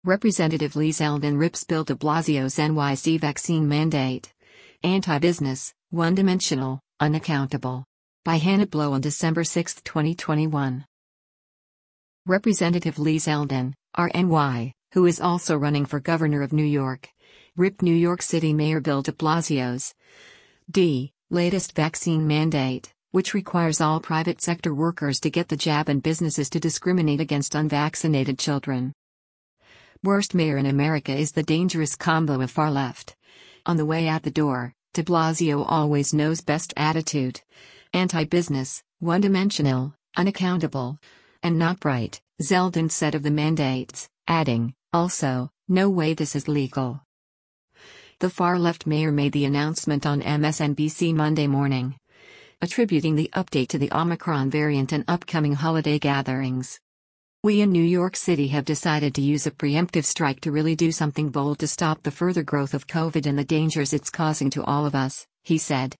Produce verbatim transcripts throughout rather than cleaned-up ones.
Representative Lee Zeldin rips Bill de Blasio's N Y C vaccine mandate. Anti-business, one-dimensional, unaccountable. By Hannah Blow on December sixth, twenty twenty-one. Representative Lee Zeldin, R N Y, who is also running for governor of New York, ripped New York City Mayor Bill de Blasio's D. latest vaccine mandate, which requires all private sector workers to get the jab and businesses to discriminate against unvaccinated children. Worst mayor in America is the dangerous combo of far left. On the way out the door, de Blasio always knows best attitude. Anti-business, one-dimensional, unaccountable, and not bright, Zeldin said of the mandates, adding, also, no way this is legal. The far-left mayor made the announcement on M S N B C Monday morning, attributing the update to the Omicron variant and upcoming holiday gatherings. We in New York City have decided to use a preemptive strike to really do something bold to stop the further growth of COVID and the dangers it's causing to all of us, he said.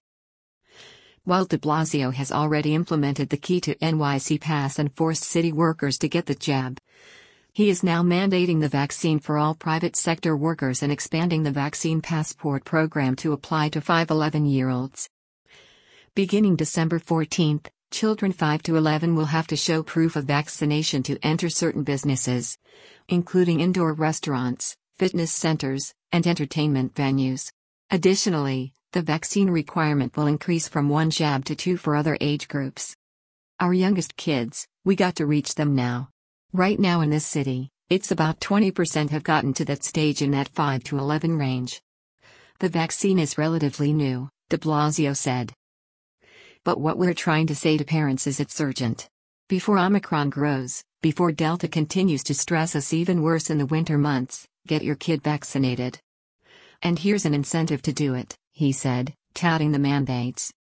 While de Blasio has already implemented the Key to N Y C Pass and forced city workers to get the jab, he is now mandating the vaccine for all private sector workers and expanding the vaccine passport program to apply to five to eleven-year-olds. Beginning December fourteenth, children five to eleven will have to show proof of vaccination to enter certain businesses, including indoor restaurants, fitness centers, and entertainment venues. Additionally, the vaccine requirement will increase from one jab to two for other age groups. Our youngest kids, we got to reach them now. Right now in this city, it's about twenty percent have gotten to that stage in that five to eleven range. The vaccine is relatively new, de Blasio said. But what we're trying to say to parents is it's urgent. Before Omicron grows, before Delta continues to stress us even worse in the winter months, get your kid vaccinated. And here's an incentive to do it, he said, touting the mandates.